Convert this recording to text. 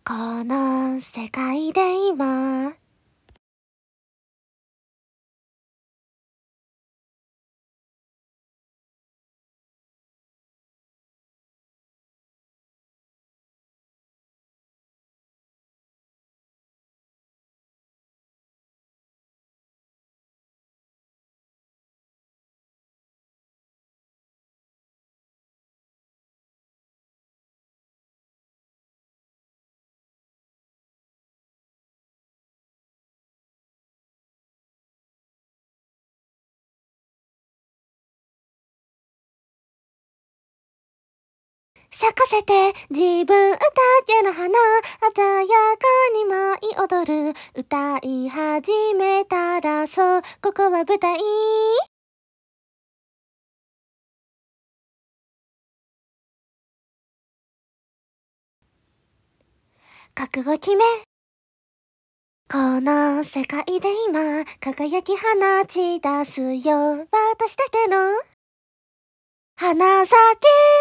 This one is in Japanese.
この世界で今咲かせて自分だけの花鮮やかに舞い踊る歌い始めたらそうここは舞台覚悟決めこの世界で今輝き放ち出すよ私だけの花咲